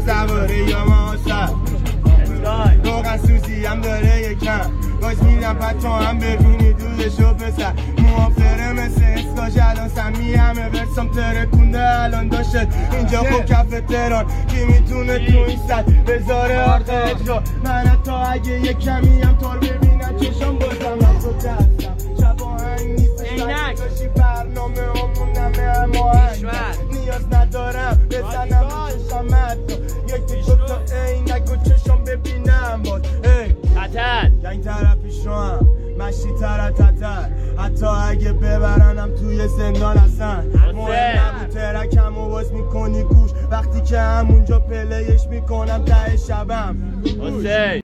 سواره یا ماسر روغن سوزی هم داره یکم باز میرم پتو هم ببینی دودشو پسر موافره مثل اسکاش الان سمی همه برسم ترکونده الان داشت اینجا خب کف تهران کی میتونه تو این سد بذاره آخه اجرا من تا اگه یک کمی هم تار ببینن چشم بازم هم تو دستم شب آهنگ نیستش داشتی برنامه همون همه هماهنگ نیاز ندارم بزنم این چشم حتی یکی دوتا عینک و چشم ببینم باز تتر این طرف پیشو هم مشتی ترتتر حتی اگه ببرنم توی زندان هستن مهم نبود ترکم و باز میکنی گوش وقتی که همونجا پلیش میکنم ته شبم